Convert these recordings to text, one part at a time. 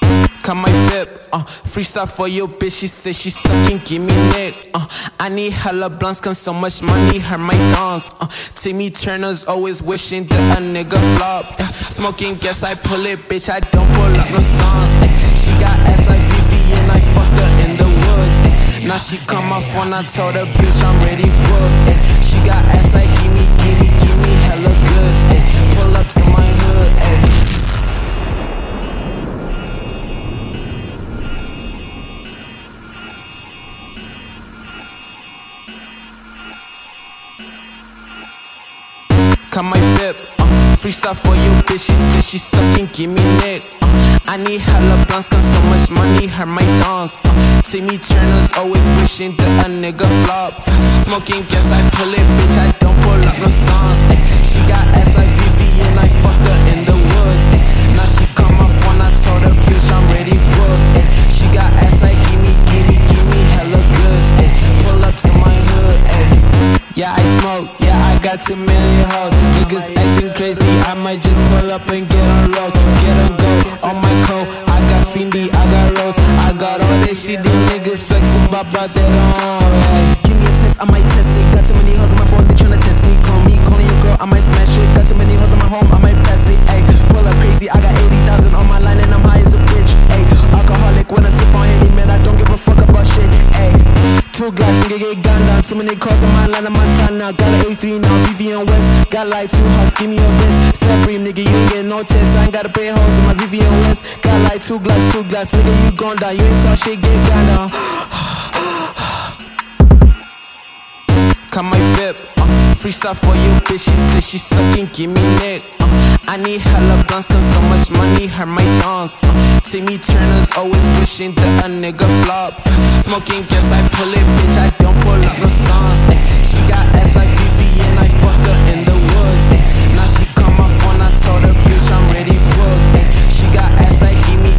Cut my whip, freestyle for your bitch. She say she sucking, give me neck. I need hella blunts, cause so much money hurt my thumbs. Timmy Turner's always wishing that a nigga flop. Smoking gas, I pull it, bitch. I don't pull up no songs. She got ass like Vivi and I fucked her in the woods. Now she come off when I told her, bitch, I'm ready booked. She got ass like give me hella goods. Pull up to my hood. Cut my whip, freestyle for your bitch. She say she sucking, give me neck. I need hella blunts, cause so much money hurt my thumbs. Timmy Turner's always wishing that a nigga flop. Smoking gas, I pull it, bitch. I don't pull up no songs. She got ass like Vivi and I fucked her in the woods. Now she come off when I told her, bitch, I'm ready booked. She got ass like give me hella goods. Pull up to my hood. Yeah, I smoke, yeah, I got too many hoes. Niggas acting crazy, I might just pull up and get on road. Get on go, on my coat, I got Fendi, I got Rose. I got all that shit, these niggas flexing, but they don't. Give me a test, I might test it. Got too many hoes on my phone, they tryna test me. Call me, calling your girl, I might smash it. Got too many hoes on my home, I might pass it. Ayy, pull up crazy, I got 80,000 on my line and I'm high as a bitch. Ayy, alcoholic when I sip on any man, I don't give a fuck about shit. Ayy, 2 glass, nigga get gunned down. Too many calls on my line, I'm my son now. Got an A3 now, Vivian West. Got like 2 hearts, give me a wrist. Supreme, nigga, you ain't get no test. I ain't gotta pay hoes on my Vivian West. Got like 2 glass, nigga, you gone down. You ain't talk shit, get gone down. Cut my whip, freestyle for your bitch. She say she sucking, give me neck. I need hella blunts, cause so much money hurt my thumbs. Timmy Turner's always wishing that a nigga flop. Smoking gas, I pull it, bitch. I don't pull up no songs. She got ass like Vivi and I fucked her in the woods. Now she come off when I told her, bitch, I'm ready booked. She got ass like give me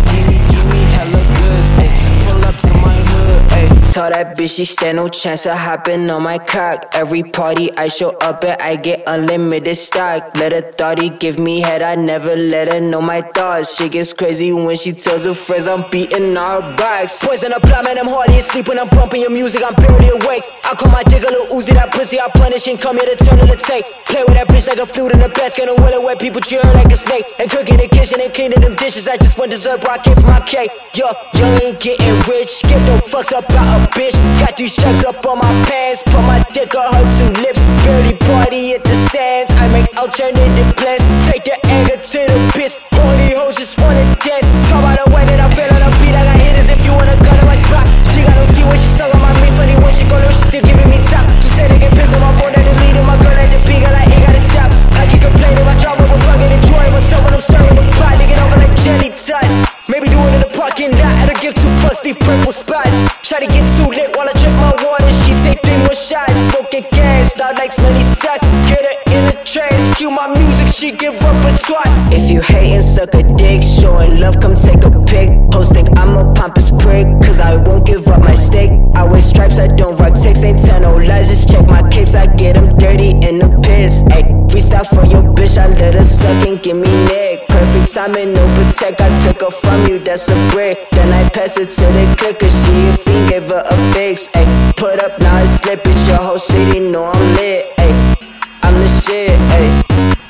hella goods. Pull up to my hood. Tell that bitch she stand no chance of hopping on my cock. Every party I show up at, I get unlimited stock. Let her thotty give me head, I never let her know my thoughts. She gets crazy when she tells her friends I'm beating our backs. Poison the plot, man, I'm hardly asleep when I'm bumping your music, I'm barely awake. I call my dick a little Uzi, that pussy I punish and come here to turn to the take. Play with that bitch like a flute in the basket and well wet people cheer her like a snake. And cooking the kitchen and cleaning them dishes, I just want dessert, bro, I came for my cake. Yo, you ain't getting rich, give no fucks about a bitch. Got 3 stripes up on my pants, put my dick on her 2 lips. Barely party at the sands, I make alternative plans. Take the anger to the piss, all these hoes just wanna dance. Talk about the way that I feel on the beat, I got hitters if you wanna gun in my spot. She got no tea when she suck on my meat, funny when she go low, she still giving me top. She said they get pissed on my phone, that deleted my girl at the peak, I like, ain't gotta stop. I keep complaining, my job over fucking enjoying myself when I'm stirring the pot, nigga over like jelly tots. Maybe do it in the parking lot, I don't give 2 fucks, these purple spots. Try to get too lit while I drink my water, she take 3 more shots. Smoking gas, loud like smelly socks. Get her in the trash, cue my music, she give up a twat. If you hatin', suck a dick, showing love, come take a pic. Hoes think I'm a pompous prick, cause I won't give up my stick. I wear stripes, I don't rock ticks, ain't tell no lies, just check my kicks. I get them dirty in the piss, ayy. Freestyle for your bitch, I let her suck and give me neck. Perfect timing, no protect, I took her from you, that's a brick. Then I pass it to the clicker, she a fiend, gave her a fix, ayy. Put up, now it's slippage, your whole city know I'm lit, ayy. I'm the shit, ayy.